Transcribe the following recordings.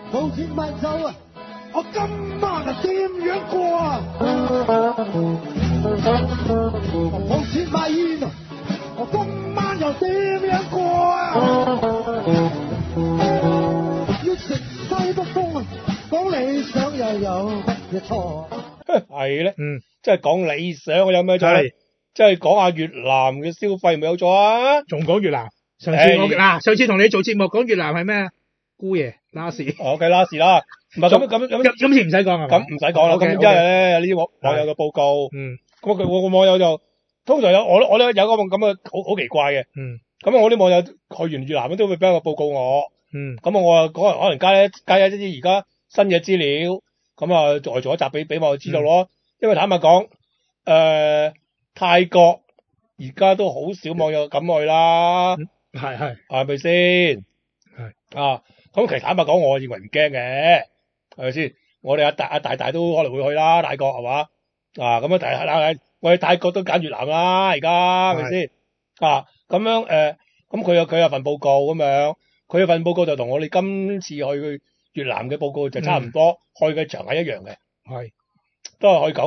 冇錢買酒啊！我今晚啊點樣過啊？冇錢買煙啊！我今晚又點樣過啊？要食西北風啊！講理想又有乜嘢錯？ 係咧，即係講理想有咩錯咧？即係講下越南嘅消費咪有錯啊？ 仲講越南？上次同你做節目講越南係咩？姑爺拉屎。 OK，拉屎啦。唔係咁， 今次唔使講係嘛？ 咁唔使講啦。咁因為咧呢啲網友嘅報告，咁佢我個網友就通常我咧有個咁嘅好奇怪嘅，咁我啲網友去完越南都會俾個報告我，咁我可能加一啲而家新嘅資料，咁啊再做一集俾我知道咯。因為坦白講，泰國而家都好少網友敢去啦，係咪先？啊，咁其實坦白講，我認為唔驚嘅。係咪先？我哋阿大都可能會去啦，泰國係嘛？啊，咁啊，我哋泰國都揀越南啦，而家係咪先？啊，咁樣咁佢有份報告咁樣，佢有份報告就同我哋今次去越南嘅報告就差唔多，去嘅場係一樣嘅，都係去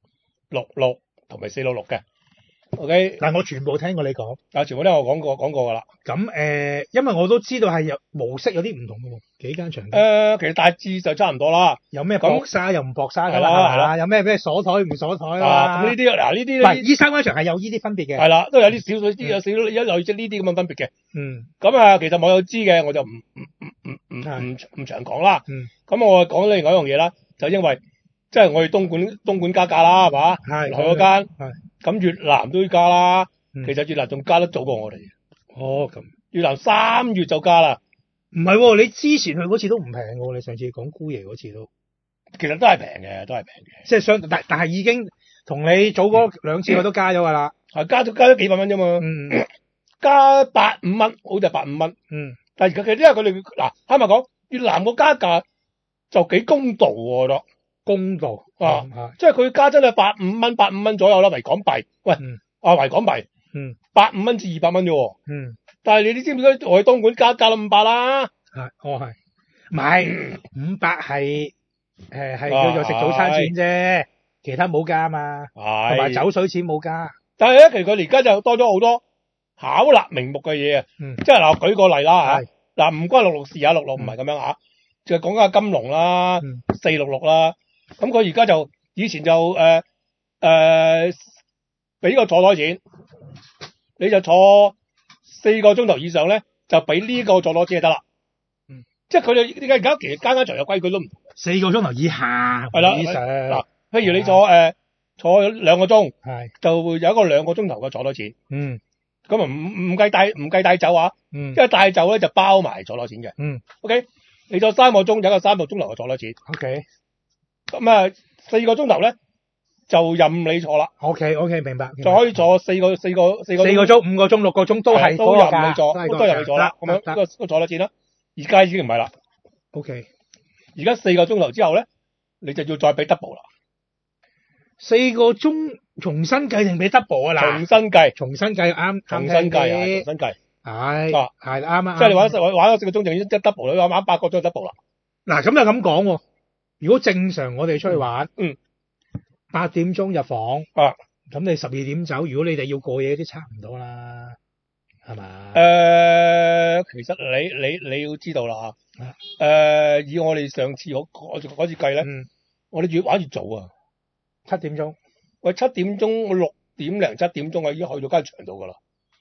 96、66同埋466嘅。OK， 但我全部聽過你講， 全部都我講過㗎啦。 咁因為我都知道係有模式有啲唔同嘅喎，幾間場。 其實大致就差唔多啦。 有咩搏沙又唔搏沙㗎啦，係啦。有咩鎖台唔鎖台啦。 咁呢啲呢啲唔係呢三間場係有呢啲分別嘅。 係啦，都有啲少少有少類似呢啲咁嘅分別嘅。咁其實網友知嘅，我就唔長講啦。咁我講另外一樣嘢啦，就因為即係我哋東莞加價啦，係嘛？去嗰間。咁越南都加啦，其實越南仲加得早過我哋。 咁越南3月就加啦。 唔係喎，你之前去嗰次都唔平喎，你上次講姑爺嗰次都， 其實都係平嘅， 即係但係已經同你早嗰2次我都加咗㗎啦， 加咗幾百蚊啫嘛，加85蚊，好似係85蚊，但係其實因為佢哋嗱，坦白講，越南個加價就幾公道喎，都。 公道即係佢加真係85蚊左右啦，為港幣。喂，為港幣，85蚊至200蚊啫喎。但係你知唔知我哋東莞加到500啦？ 係，唔係500係叫做食早餐錢啫，其他冇加嘛，同埋酒水錢冇加。 但係咧，其實佢而家就多咗好多巧立名目嘅嘢啊，即係嗱，舉個例啦嚇，嗱唔關66事啊，66唔係咁樣嚇，就係講緊金龍啦，466啦。咁佢而家就以前就俾個坐台錢，你就坐4個鐘頭以上咧，就俾呢個坐台錢就得啦。即係佢哋點解而家其實間場有規矩都唔同 ，4個鐘頭以下， 係啦， 以上嗱，譬如你坐2個鐘，就會有一個2個鐘頭嘅坐台錢。咁啊唔計帶酒啊，因為帶酒咧就包埋坐台錢嘅。OK， 你坐3個鐘有一個3個鐘頭嘅坐台錢。 OK。 咁4個鐘頭咧就任你坐啦。 OK， 明白。 就可以坐4個鐘、5 個鐘、6個鐘都係都任你坐，都任你坐啦。咁樣個坐台錢啦。而家已經唔係啦。 OK， 而家4個鐘頭之後咧，你就要再俾 double 啦。 4個鐘重新計定俾 double 啊？嗱，重新計啱。 重新計。 係啱啊！ 即係你玩咗4個鐘，就已經double啦，玩8個鐘就 double 啦。 嗱，咁就咁講喎。如果正常我哋出去玩，8點鐘入房，咁你12點走。如果你哋要過夜，都差唔多啦，係嘛？ 其實你要知道啦，以我哋上次嗰次計咧，我哋越玩越早啊，7點鐘。喂，7點鐘我6點零7點鐘已經去到間場度噶啦。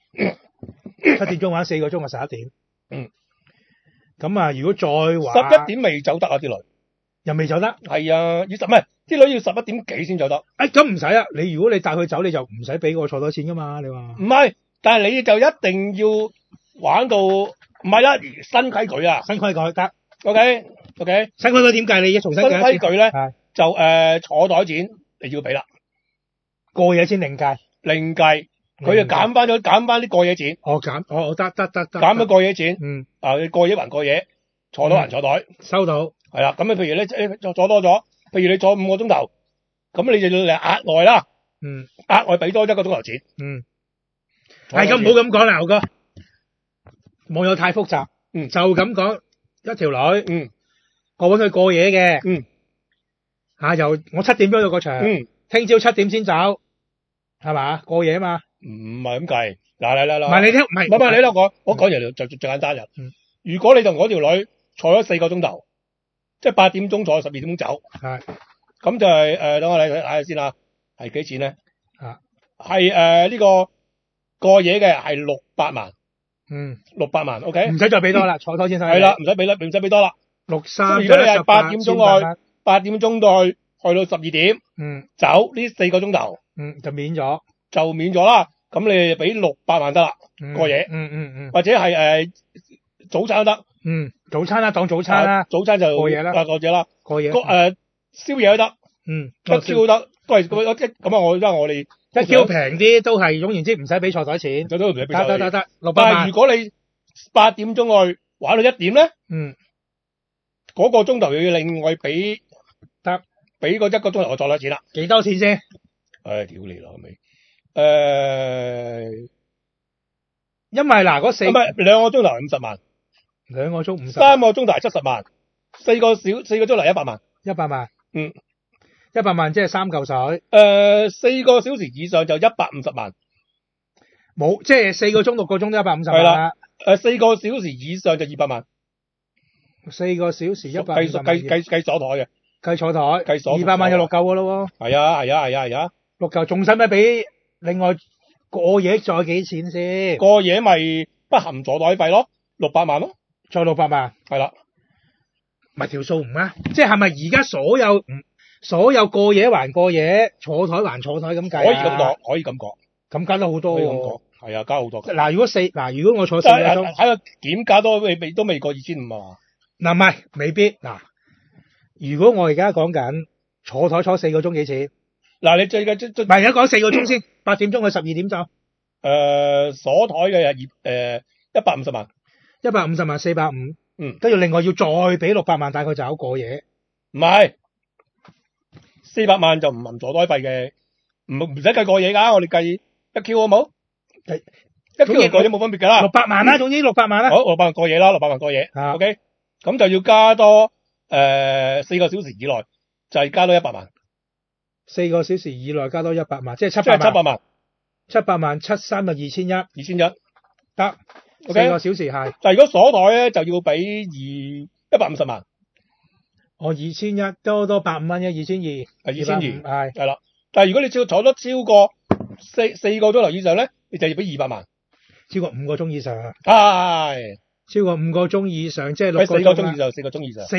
7點鐘玩4個鐘就11點。咁啊，如果再玩 11點未走得啊啲女。 又未走得， 係啊，唔係啲女要11點幾先走得。 咁唔使啊！如果你帶佢走，你就唔使俾個坐台錢噶嘛。你話唔係，但係你就一定要玩到唔係啦，新規矩啊， 新規矩得。 OK， 新規矩點計？你重新計。新規矩咧就坐台錢你要俾啦， 過夜錢另計。 佢就減翻啲過夜錢。 得。 減咗過夜錢。你過夜還過夜，坐台還坐台。 收到。 係啦，咁譬如咧坐多咗，譬如你坐5個鐘頭，咁你就要嚟額外啦，額外俾多1個鐘頭錢。 咁唔好咁講啦，牛哥，網友太複雜，就咁講一條女， 我搵佢過夜嘅，由我7點鐘到個場，聽朝7點先走，係嘛？過夜啊嘛？ 唔係咁計，嗱， 唔係你聽，唔係你聽我講完就最簡單人。如果你同嗰條女坐咗4個鐘頭，即係8點鐘坐，12點鐘走， 係， 咁就係等我睇下先啦，係幾錢咧？係呢個過夜嘅係600萬，600萬 ，OK， 唔使再俾多啦，坐台先使。 係啦，唔使俾多啦。 63， 如果你係8點鐘去，8點鐘到去到12點，走呢4個鐘頭， 就免咗， 啦。咁你俾600萬得啦，過夜，或者係早餐都得， 早餐啦，當早餐啦， 早餐就過夜啦， 過夜，宵夜都得，一 Q 都得，都係咁啊！我哋一 Q 平啲，都係總言之唔使俾坐台錢， 都唔使俾。得 600萬。 但係如果你8點鐘去玩到1點咧，嗰個鐘頭又要另外俾個1個鐘頭我再攞錢啦。 幾多錢先？ 屌你啦，係咪？ 因為嗱嗰4唔係2個鐘頭係50萬 ，2個鐘50， 3個鐘頭係70萬，4個鐘頭係100萬 ，100萬，100萬即係3嚿水。 4個小時以上就150萬， 冇即係4個鐘6個鐘都150萬。 係啦，4個小時以上就200萬 ，4個小時150萬， 計鎖台嘅， 計坐台，200萬就6嚿噶咯喎。 係啊 ，6嚿仲使咩俾另外過夜再幾錢先？ 過夜咪不含坐台費咯，600萬咯， 再600萬， 係啦， 咪條數唔啱，即係咪而家所有過夜還過夜，坐台還坐台咁計？ 可以咁講， 咁加得好多喎。 係啊，加好多。 嗱，如果我坐4個鐘， 喺個檢價都未過2500啊。 嗱，唔係未必。嗱，如果我而家講緊坐台坐4個鐘幾錢？嗱， 你最唔係而家講4個鐘先，8點鐘去12點走。 鎖台嘅150萬 ，150萬450，跟住另外要再俾600萬帶佢走過夜。 唔係400萬就唔含坐台費嘅，唔使計過夜㗎，我哋計1Q 好冇？1Q 過夜冇分別㗎啦。 600萬啦，總之600萬啦。 好，600萬過夜啦，600萬過夜。OK， 咁就要加多4個小時以內就係加多100萬。 4個小時以內加多100萬，即係700萬。700萬73就2100。 2100 得。4個小時係。 但係如果鎖台咧，就要俾150萬。 2100多85蚊啫，2200。 2200係啦。但係如果你坐得超過4個鐘頭以上咧，你就要俾200萬。 超過5個鐘以上。 係。 超過5個鐘以上，即係6個鐘。4個鐘以上 ，4個鐘以上。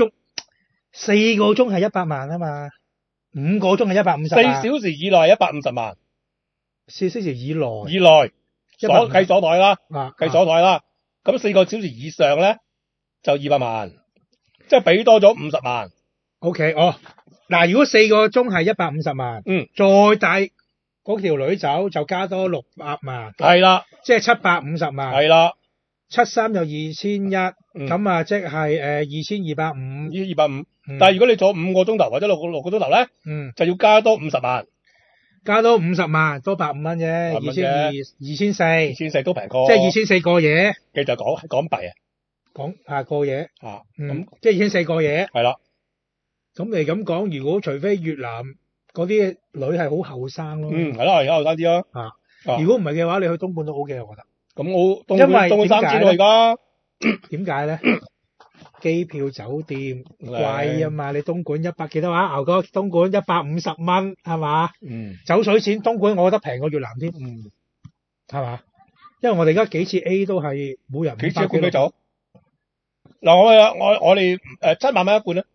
4個鐘係100萬啊嘛，5個鐘係150萬。 4小時以內150萬。 4小時以內。 計鎖台啦，計鎖台啦。咁4個小時以上咧就200萬，即係俾多咗50萬。 OK， 嗱，如果4個鐘係150萬，再帶嗰條女走就加多600萬。 係啦， 即係750萬。 係啦 ，73就2100，咁啊即係2250。 2250，但係如果你坐5個鐘頭或者6個鐘頭咧，就要加多50萬。 加多50萬，多150蚊啫，2200，2400。 2400都平過。 即係2400過夜。 繼續講港幣啊。 過夜。 咁即係2400過夜。 係啦。 咁你咁講，如果除非越南嗰啲女係好後生咯。 係啦，而家後生啲咯。 如果唔係嘅話，你去東莞都 OK，我覺得。 咁我東莞3000咯而家。 點解咧？機票酒店貴啊嘛，你東莞100幾多話？牛哥，東莞150蚊係嘛？酒水錢東莞我覺得平過越南添，係嘛？因為我哋而家幾次 A 都係每人幾次一罐啤酒。嗱，我哋7萬蚊一罐啦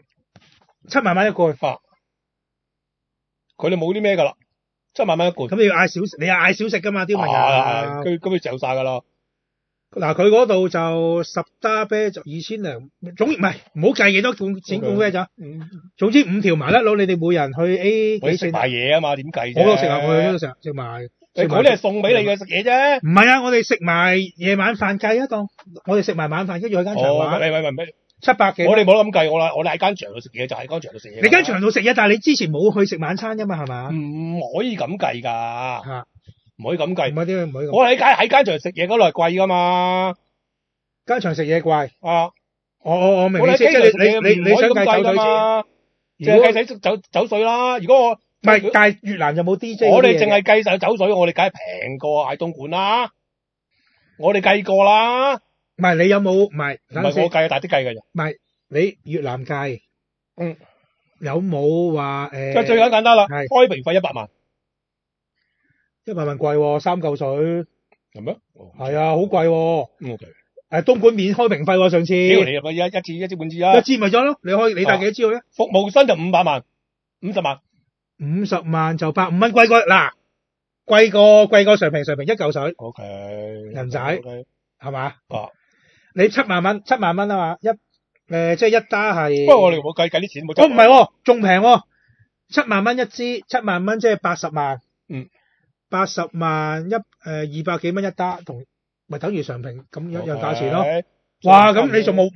，7萬蚊一罐。 佢哋冇啲咩噶啦，7萬蚊一罐。 咁你要嗌少食，你又嗌少食噶嘛？啲朋友。 咁佢嚼晒噶啦。 嗱，佢嗰度就10打啤就2000零，總唔係唔好計幾多錢罐啤酒。總之5條麻甩佬，你哋每人去 A 幾錢？ 食埋嘢啊嘛，點計啫？ 我都食啊，我哋都食埋。 嗰啲係送俾你嘅食嘢啫。 唔係啊，我哋食埋夜晚飯計啊，當我哋食埋晚飯，跟住去間場玩。 喂 700幾。 我哋冇得咁計，我哋喺間場度食嘢就喺間場度食嘢。 你間場度食嘢，但係你之前冇去食晚餐噶嘛，係嘛？ 唔可以咁計㗎。唔可以咁計。 唔可以。 我喺間場食嘢嗰度係貴㗎嘛。 間場食嘢貴。 我明你意思，即係你想計酒水錢， 即係計使酒水啦。如果我唔係，但係越南有冇 DJ？ 我哋淨係計晒酒水，我哋梗係平過嗌東莞啦。我哋計過啦。 唔係你有冇？唔係我計，大啲計㗎咋。 唔係你越南計，有冇話即係最簡單啦，開瓶費100萬 ，100萬貴喎，3嚿水。 係咩？ 係啊，好貴喎。 OK。 東莞免開瓶費喎，上次。 屌你入一支半支啊！ 一支咪咗咯，你帶幾多支去咧？ 服務薪就500萬，50萬。 50萬就150蚊，貴過嗱，貴過上瓶1嚿水。 OK。 人仔係嘛？你7萬蚊啊嘛，即係一打係。 不過我哋冇計啲錢冇。 唔係喎，仲平喎，7萬蚊一支，7萬蚊即係80萬。80萬200幾蚊一打，咪等於上瓶咁樣價錢咯。哇，咁你仲無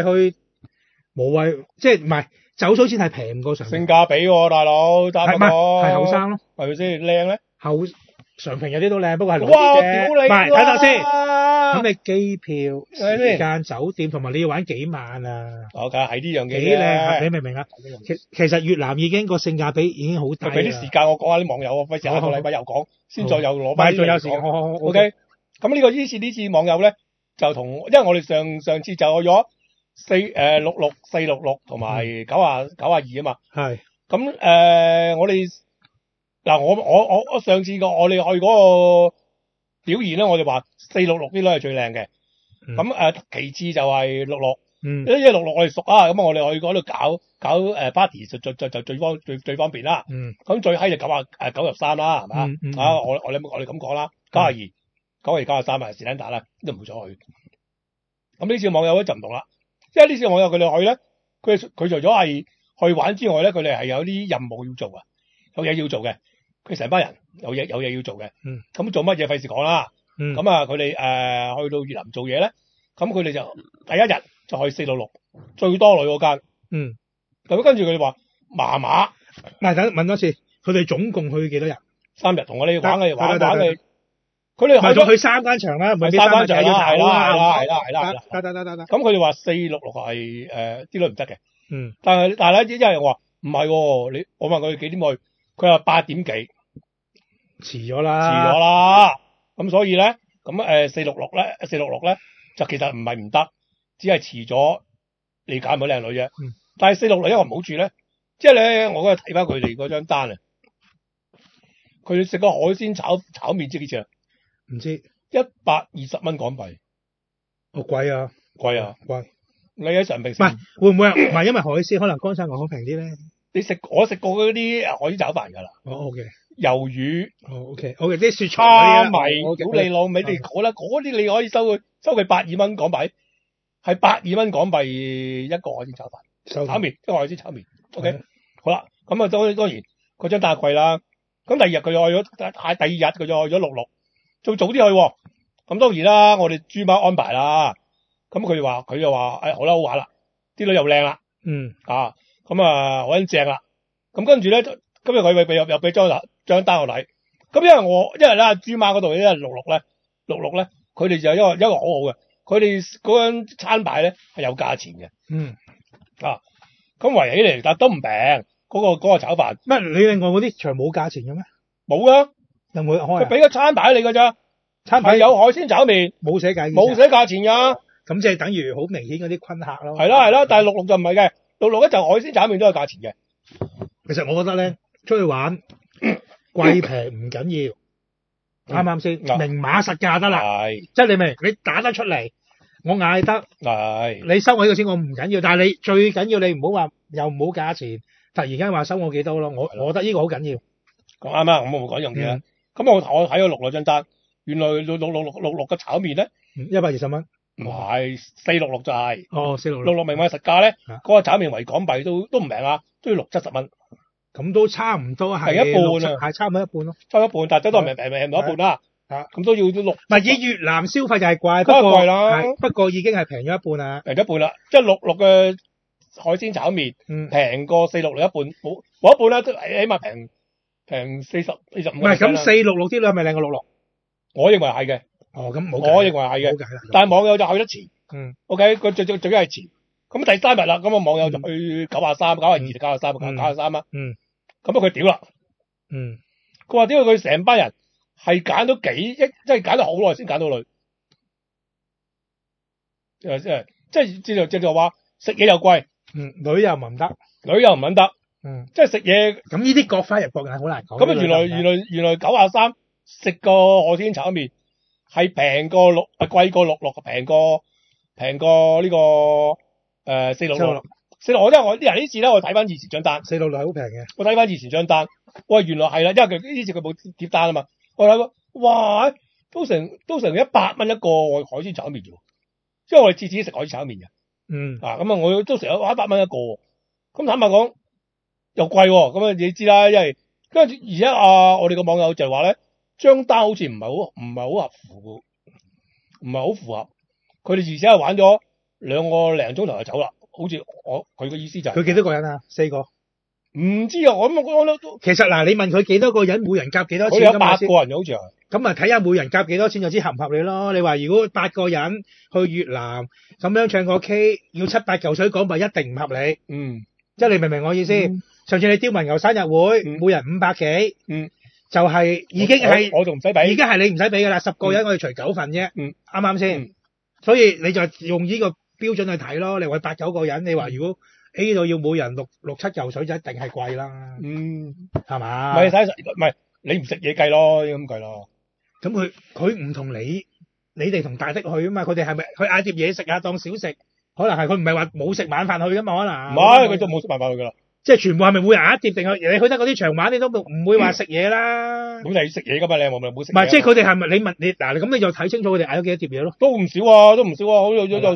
謂即係唔係酒水錢係平過上瓶。 性價比喎，大佬， 係後生咯， 係咪先靚咧？ 上瓶有啲都靚，不過係老啲啫。唔係睇下先，咁你機票、時間、酒店同埋你要玩幾晚啊？ 梗係呢樣嘢幾靚，你明唔明啊？其實越南已經個性價比已經好低啦。 俾啲時間我講下啲網友啊，費事下個禮拜又講，先再又攞翻。 仲有時間 ，OK。咁呢次網友咧就同，因為我哋上次就去咗66、466同埋92啊嘛。 係。 咁我哋嗱我上次我哋去嗰個表現咧，我哋話466啲女係最靚嘅。咁其次就係66。因為66我哋熟啊，咁我哋去嗰度搞party 就最方便啦。咁最閪就93啦，係嘛？我哋咁講啦，92、93啊，是但打啦，都唔會再去。咁呢次網友咧就唔同啦，因為呢次網友佢哋去咧，佢除咗係去玩之外咧，佢哋係有啲任務要做啊，有嘢要做嘅。佢成班人有嘢要做嘅。咁做乜嘢費事講啦。咁啊，佢哋去到越南做嘢咧，咁佢哋就第一日就去466最多女嗰間。咁跟住佢哋話麻麻。 嗱，等問多次，佢哋總共去幾多日 ？3日同我哋玩嘅。佢哋去咗3間場啦，唔係 3間場啦， 係啦。 得。 咁佢哋話466係啲女唔得嘅。但係咧，因為我話唔係喎，我問佢幾點去，佢話8點幾。 遲咗啦。 咁所以咧，咁466咧就其實唔係唔得，只係遲咗，你揀唔到靚女啫。但係466一個唔好處咧，即係咧，我嗰日睇翻佢哋嗰張單啊，佢哋食個海鮮炒麵知幾錢啊？ 唔知 120蚊港幣。 貴啊！貴。 你喺上平食？ 唔係會唔會啊？唔係因為海鮮可能乾炒牛河平啲咧。 我食過嗰啲海鮮炒飯㗎啦。 OK。 魷魚。 OK。啲雪菜嗰啲啊，屌你老味，你講啦，嗰啲你可以收佢82蚊港幣，係82蚊港幣一個海鮮炒飯。炒麵，一個海鮮炒麵。OK。好啦，咁啊當然嗰張單貴啦。咁第二日佢又去咗，第二日佢就去咗66，仲早啲去喎。咁當然啦，我哋豬媽安排啦。咁佢就話，好啦，好玩啦，啲女又靚啦。咁好撚正啦。咁跟住咧，今日佢又俾張單我睇。咁因為咧豬媽嗰度咧66咧，佢哋就一個好好嘅，佢哋嗰張餐牌咧係有價錢嘅。咁圍起嚟，但都唔平。嗰個炒飯乜？你另外嗰啲場冇價錢嘅咩？ 冇啊， 有冇開啊？ 佢俾個餐牌你㗎咋？餐牌有海鮮炒麵，冇寫價錢㗎。 咁即係等於好明顯嗰啲昆客咯。 係啦，但係66就唔係嘅，66咧就海鮮炒麵都有價錢嘅。 其實我覺得咧，出去玩貴平唔緊要，啱啱先？明碼實價得啦。係，即係你明？你打得出嚟，我嗌得。係。你收我呢個錢我唔緊要，但係你最緊要你唔好話又唔好價錢，突然間話收我幾多咯？我覺得呢個好緊要。 講啱啊！我冇講一樣嘢。咁我睇咗66張單，原來66嘅炒麵咧 ，120蚊。 唔係466就係。 466 明碼實價咧，嗰個炒麵為港幣都唔平啊，都要60-70蚊。 咁都差唔多係一半啊， 係差唔多一半咯。 差一半，但係都係平到一半啦。咁都要6。 唔係以越南消費就係貴， 貴啦。 不過已經係平咗一半啦。 平咗一半啦，即係66嘅海鮮炒麵平過466一半，冇一半啦，都起碼平40-45%。 唔係咁466啲女係咪靚過66？ 我認為係嘅。 咁冇。 我認為係嘅。但係網友就去得遲。OK，佢最緊係遲。 咁第3日啦，咁個網友就去93、92、93、93啦。咁佢屌啦。佢話點解佢成班人係揀咗即係揀咗好耐先揀到女。即係正話食嘢又貴， 女又唔得， 即係食嘢。 咁呢啲各花入各眼好難講。 咁原來93食個海鮮炒麵係貴過66，平過呢個466。466，因為我啲人呢次咧，我睇翻以前張單 ，466係好平嘅。 我睇翻以前張單，喂，原來係啦，因為佢呢次佢冇貼單啊嘛。我睇哇，都成100蚊一個海鮮炒麵啫，因為我哋次次食海鮮炒麵嘅。咁啊，我都成100蚊一個。咁坦白講又貴喎，咁啊你知啦，因為跟住而家我哋個網友就係話咧，張單好似唔係好符合。佢哋而且係玩咗2個零鐘頭就走啦。好似佢個意思就係佢幾多個人啊？4個？ 唔知啊，我都其實嗱，你問佢幾多個人，每人夾幾多錢？ 佢有8個人好似係。 咁啊，睇下每人夾幾多錢就知合唔合理咯。你話如果8個人去越南咁樣唱個 K， 要7、8嚿水港幣，一定唔合理。即係你明唔明我意思？上次你刁文牛生日會，每人500幾，就係已經係我仲唔使俾， 已經係你唔使俾噶啦。10個人我哋除9份啫，啱啱先？所以你就用呢個標準去睇咯。你話8、9個人，你話如果 A 度要每人6、7嚿水就一定係貴啦。係嘛？ 唔係你唔食嘢計咯，咁計咯。 咁佢唔同你哋同大的去啊嘛。佢哋係咪佢嗌碟嘢食啊，當小食？可能係佢唔係話冇食晚飯去噶嘛？可能唔係，佢都冇食晚飯去噶啦。 即係全部係咪每人嗌一碟定係你去得嗰啲長晚，你都唔會話食嘢啦。 咁你食嘢噶嘛？你冇食。 唔係，即係佢哋係咪你問你嗱？咁你就睇清楚佢哋嗌咗幾多碟嘢咯。 都唔少啊，好似有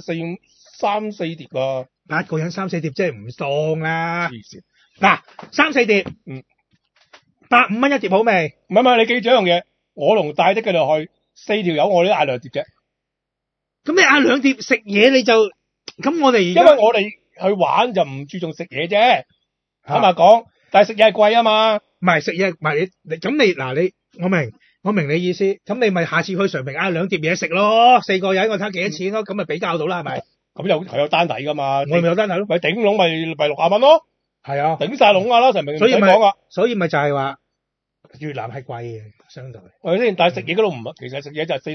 3、4碟啊。 8個人3、4碟，即係唔當啦。嗱，3、4碟，8、5蚊一碟好未？ 唔係，你記住一樣嘢，我同大的佢哋去4條友，我哋都嗌2碟啫。 咁你嗌2碟食嘢，你就咁我哋因為我哋去玩就唔注重食嘢啫。坦白講，但係食嘢係貴啊嘛。 唔係食嘢，唔係你咁你嗱我明你意思。咁你咪下次去常平嗌2碟嘢食咯。4個人我睇下幾多錢咯，咁咪比較到啦，係咪？ 咁有單底噶嘛？ 我咪有單底咯。 咪頂籠咪60蚊咯。係啊，頂晒籠㗎啦，常平唔使講啊。 所以咪就係話越南係貴嘅，相對係咪先？但係食嘢嗰度唔，其實食嘢就係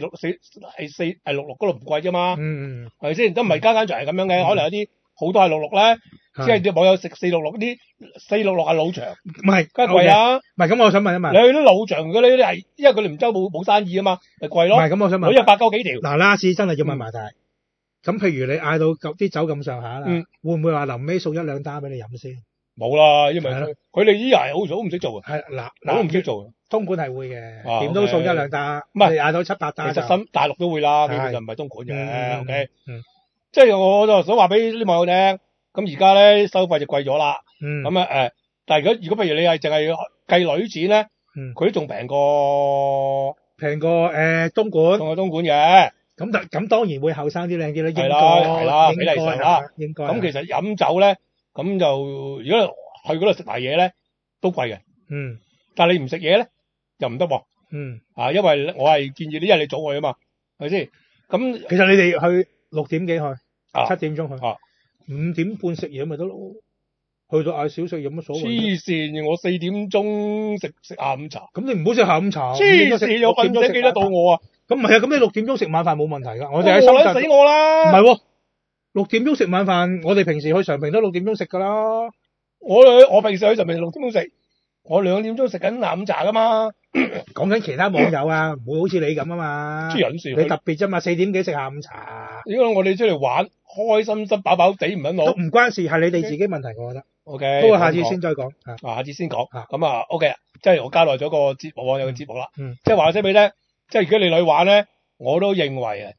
66嗰度唔貴啫嘛。係咪先？都唔係間就係咁樣嘅，可能有啲好多係66咧。即係啲網友食466啲466係老場， 唔係梗係貴啊！ 唔係咁，我想問一問， 你去啲老場嗰啲係，因為佢哋唔周冇生意啊嘛，咪貴咯。 唔係咁，我想問， 我一百鳩幾條。 嗱，last真係要問埋大。咁譬如你嗌到啲酒咁上下啦，會唔會話臨尾送1、2單俾你飲先？ 冇啦，因為佢哋啲人好唔識做啊。 係嗱， 我都唔識做。 東莞係會嘅，點都送1、2單。 唔係嗌到7、8單。 其實大陸都會啦，其實唔係東莞嘅。OK，即係我就想話俾啲網友聽。咁而家咧收費就貴咗啦，咁但係如果譬如你係淨係計女錢咧，佢都仲平過東莞， 仲係東莞嘅。 咁當然會後生啲靚啲啦， 係啦，比例上啦， 應該。 咁其實飲酒咧，咁就如果去嗰度食埋嘢咧，都貴嘅。但係你唔食嘢咧，又唔得喎。因為我係建議你，因為你早去啊嘛，係咪先？咁其實你哋去6點幾去，7點鐘去。5點半食嘢咪得咯，去到嗌小食有乜所謂？ 黐線，我4點鐘食下午茶。 咁你唔好食下午茶。 黐線，有瞓醒記得到我啊！ 咁唔係啊，咁你6點鐘食晚飯冇問題㗎。我哋喺深圳死我啦！ 唔係喎，6點鐘食晚飯，我哋平時去常平都6點鐘食㗎啦。 我平時去常平6點鐘食，我2點鐘食緊下午茶㗎嘛。 講緊其他網友啊，唔會好似你咁啊嘛。 黐人線， 你特別啫嘛，4點幾食下午茶。 應該我哋出嚟玩，開心心飽飽地唔肯攞。 唔關事，係你哋自己問題，我覺得。 OK。 不過下次先再講。 下次先講。咁OK，即係我交代咗個網友嘅節目啦。即係話聲俾你聽，即係如果你去玩咧，我都認為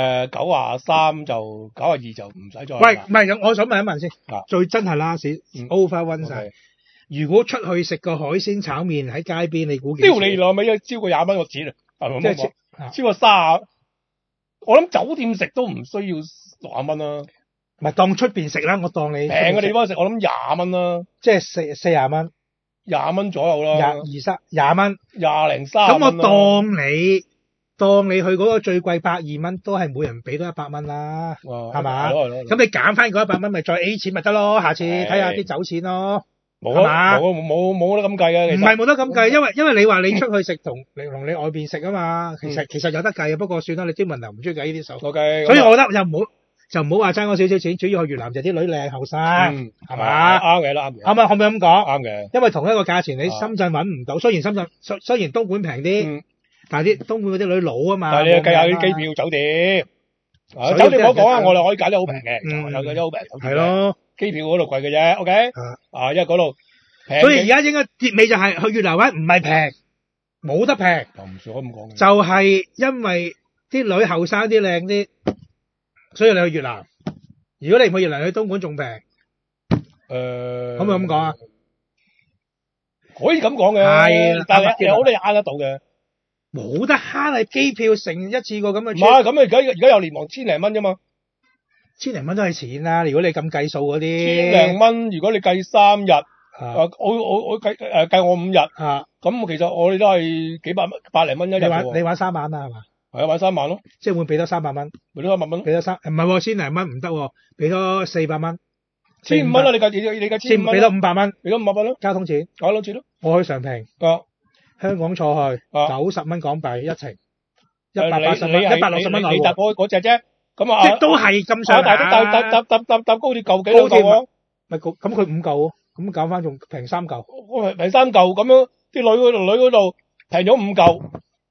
93就92就唔使再。 喂，唔係，我想問一問先。最真係last over one 晒。如果出去食個海鮮炒麵喺街邊，你估幾錢？ 屌你老味，超過20蚊個錢啊！即係超過30，我諗酒店食都唔需要60蚊啦。 唔係當出邊食啦，我當你平嘅地方食，我諗20蚊啦。 即係40蚊，20 蚊左右啦。 20蚊，20零30。 咁我當你當你去嗰個最貴120蚊，都係每人俾多100蚊啦，係嘛？咁你減翻嗰100蚊，咪再 A 錢咪得咯？下次睇下啲酒錢咯，係嘛？ 冇得咁計嘅， 唔係冇得咁計，因為你話你出去食同你外邊食啊嘛，其實有得計嘅，不過算啦，你啲文流唔中意計呢啲數，所以我覺得就唔好話爭嗰少少錢，主要去越南就啲女靚後生，係嘛？ 啱嘅啦，啱嘅。 啱啊，可唔可以咁講？ 啱嘅。因為同一個價錢，你深圳揾唔到，雖然東莞平啲，但係啲東莞嗰啲女老啊嘛。 但係你要計下啲機票、酒店。酒店唔好講啊，我哋可以揀啲好平嘅，有啲好平酒店。係咯。機票嗰度貴嘅啫 ，OK？因為嗰度平。 所以而家應該結尾就係去越南玩唔係平，冇得平。 就唔算可以咁講。 就係因為啲女後生啲靚啲。所以你去越南，如果你唔去越南，去東莞仲平。可唔可以咁講啊？ 可以咁講嘅，係，但係你好你慳得到嘅。 冇得慳，係機票成一次過咁嘅。 唔係，咁而家有連航千零蚊啫嘛。 千零蚊都係錢啦，如果你咁計數嗰啲。 千零蚊，如果你計3日，我計我5日，咁其實我哋都係幾百零蚊一日。 你玩3晚啦，係嘛？ 係啊，玩3萬咯， 即係會俾多300蚊， 俾多300蚊， 俾多唔係千零蚊唔得，俾多400蚊 ，1500啦，你計1500， 俾多500蚊， 俾多500蚊咯， 交通錢咯，我去常平，香港坐去90蚊港幣一程，180蚊，160蚊你搭嗰隻啫，咁啊， 即係都係咁上下， 但係搭高鐵舊幾多嚿啊？ 咪咁佢5嚿，咁減翻仲平3嚿， 平3嚿咁樣，啲女嗰度平咗5嚿。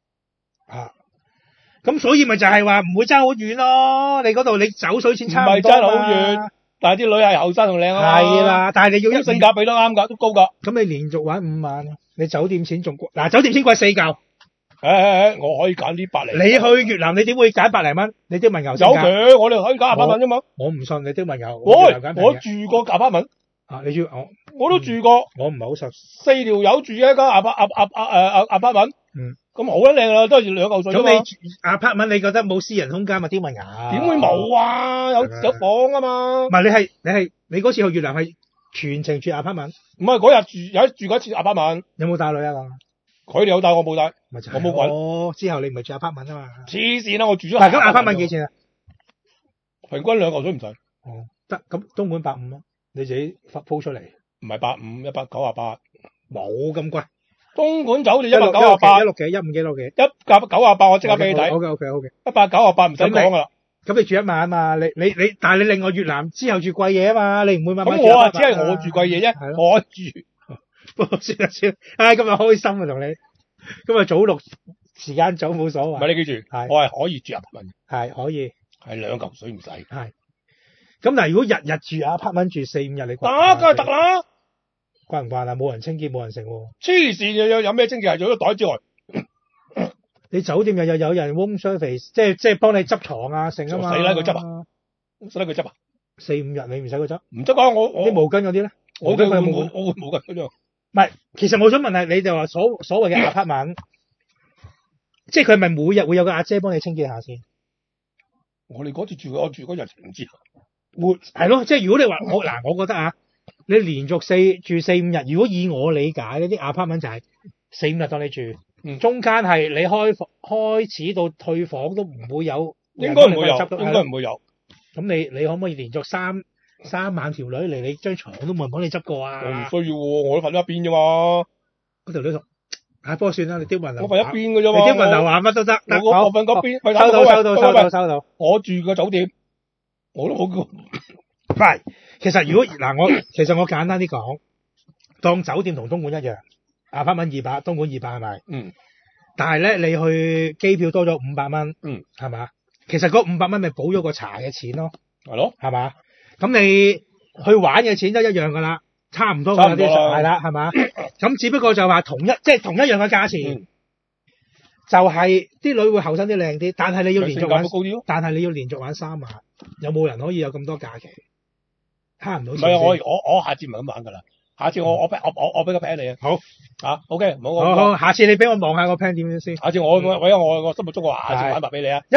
咁所以咪就係話唔會爭好遠咯，你嗰度你走水錢差唔多， 唔係爭好遠，但係啲女係後生同靚啊， 係啦，但係你要性價比都啱㗎，都高㗎。 咁你連續玩5晚，你酒店錢仲貴，嗱酒店錢貴4嚿。 我可以揀啲100零。 你去越南你點會揀100零蚊？你都問牛有嘅，我哋可以揀8蚊啫嘛。 我唔信你都問牛。 我住過8蚊。 你住我都住過。 我唔係好熟。 4條友住一間8蚊。咁好得靚啦，都係2嚿水。 咁你住apartment你覺得冇私人空間嘛？啲問牛。 點會冇啊？有房啊嘛。唔係你嗰次去越南係全程住apartment？ 唔係嗰日住過一次apartment。 有冇帶女啊？ 佢哋有帶，我冇帶。我冇滾。之後你唔係住apartment啊嘛？ 黐線啦，我住咗。 咁apartment幾錢啊？ 平均2嚿水唔使。 得咁東莞150咯，你自己鋪出嚟。 唔係85，198。 冇咁貴。 東莞酒店198。 160幾，150幾，160幾。 198，我即刻俾你睇。 好嘅。 198唔使講噶啦。 咁你住1晚啊嘛？你但係你另外越南之後住貴嘢啊嘛？你唔會慢慢住。 咁我只係我住貴嘢啫，我住。 不過算啦。今日開心啊同你。今日早錄時間早冇所謂。 唔係你記住，我係可以住apartment。 係可以。 係2嚿水唔使。 係。咁但係如果日日住apartment住4-5日，你梗係得啦。 慣唔慣啊？冇人清潔，冇人食喎。 黐線有咩清潔係除咗袋之外？ 你酒店又有人 room service，即係幫你執床啊，剩啊嘛。 使啦佢執啊？使啦佢執啊 ？4-5日你唔使佢執？ 唔執啊！我啲毛巾嗰啲咧？ 我會毛巾嗰啲。 唔係，其實我想問下你就話所謂嘅apartment，即係佢係咪每日會有個阿姐幫你清潔下先？ 我哋嗰次我住嗰日唔知。 係咯，即係如果你話我覺得啊，你連續住4-5日，如果以我理解呢啲 apartment 就係4-5日當你住，中間係你開始到退房都唔會有， 應該唔會有，應該唔會有。 咁你可唔可以連續三晚條女嚟你張床都冇人幫你執過啊？ 我唔需要喎，我都瞓一邊啫嘛。 嗰條女同不過算啦，你刁民流。 我瞓一邊嘅啫嘛。 你刁民流話乜都得。 我瞓嗰邊。 收到。 我住個酒店，我都冇叫。 唔係，其實如果其實我簡單啲講，當酒店同東莞一樣，apartment 200，東莞200係咪？但係咧，你去機票多咗500蚊，係嘛？其實嗰500蚊咪補咗個茶嘅錢咯。 係咯。係嘛？ 咁你去玩嘅錢都一樣噶啦，差唔多噶啦啲係啦，係嘛？咁只不過就話同一樣嘅價錢，就係啲女會後生啲靚啲，但係你要連續玩，但係你要連續玩3晚，有冇人可以有咁多假期？慳唔到錢。唔係我下次唔係咁玩噶啦，下次我俾個 plan 你啊。好啊 ，OK， 唔好。 好，下次你俾我望下個 plan 點樣先。 下次我心目中我下次玩埋俾你啊。 因為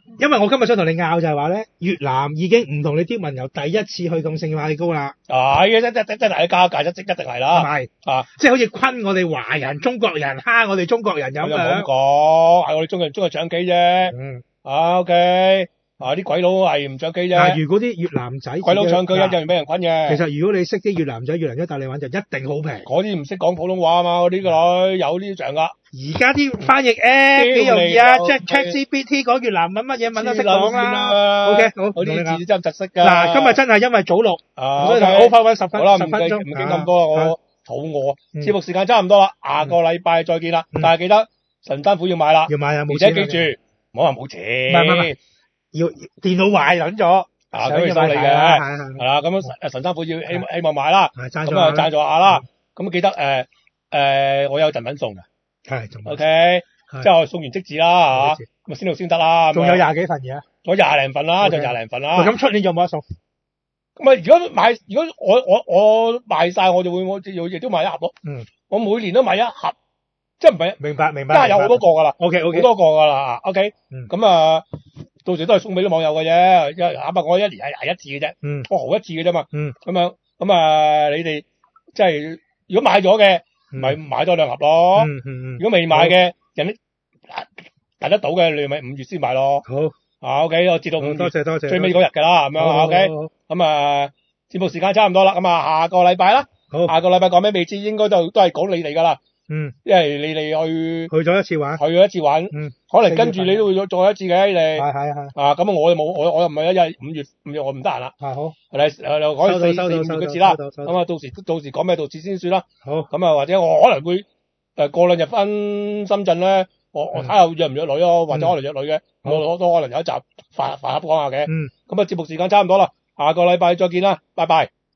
因為我今日想同你拗就係話咧，越南已經唔同你啲文由第一次去咁聖馬力高啦。 係嘅，真係加價一定係啦。 係啊， 即係好似昆我哋華人、中國人蝦我哋中國人咁樣。 咁講，係我哋中國人中意搶機啫。OK。啲鬼佬係唔搶機啫。 如果啲越南仔鬼佬搶機一樣俾人昆嘅。 其實如果你識啲越南仔，越南仔帶你玩就一定好平。 嗰啲唔識講普通話啊嘛，嗰啲個女有呢場噶。 而家啲翻譯 app 幾容易啊，即係 ChatGPT 講越南文乜嘢文都識講啦。OK， 好， 嗰啲字真係特色噶。 嗱，今日真係因為早錄，所以就 over 10分。 好啦，唔分鐘， 唔傾咁多啦，我肚餓。節目時間差唔多啦，下個禮拜再見啦。但係記得神丹虎要買啦， 要買啊， 而且記住唔好話冇錢。 唔係，要電腦壞撚咗。 咁要收你嘅，係啦。咁神丹虎要希望買啦，咁啊贊助下啦。咁記得我有贈品送嘅。 係 ，OK，即係我送完即止啦，嚇，咁先到先得啦。 仲有20幾份嘢， 仲有20零份啦，就20零份啦。 咁出年仲有冇得送？ 咁啊，如果我賣晒，我就會亦都賣一盒咯。我每年都賣一盒，即係唔係？明白。真係有好多個噶啦。OK，好多個噶啦。OK，咁啊，到時都係送俾啲網友嘅啫。我一年係捱一次嘅啫。我豪一次嘅啫嘛。咁啊，你哋即係如果買咗嘅。咪買多2盒咯。如果未買嘅人達得到嘅，你咪5月先買咯。好。OK， 我至到5月。多謝。最尾嗰日㗎啦，咁樣。OK。咁啊，節目時間差唔多啦。咁啊，下個禮拜啦。好。下個禮拜講咩未知，應該都係講你哋㗎啦。因為你哋去咗一次玩。可能跟住你都會再一次嘅，你哋。係。咁我又冇，我又唔係5月我唔得閒啦。好。係講4、5月嗰次啦。咁啊，到時講咩到時先算啦。好。咁啊，或者我可能會過2日翻深圳咧，我睇下約唔約女咯，或者可能約女嘅，我都可能有一集飯盒講下嘅。咁啊，節目時間差唔多啦，下個禮拜再見啦，拜拜。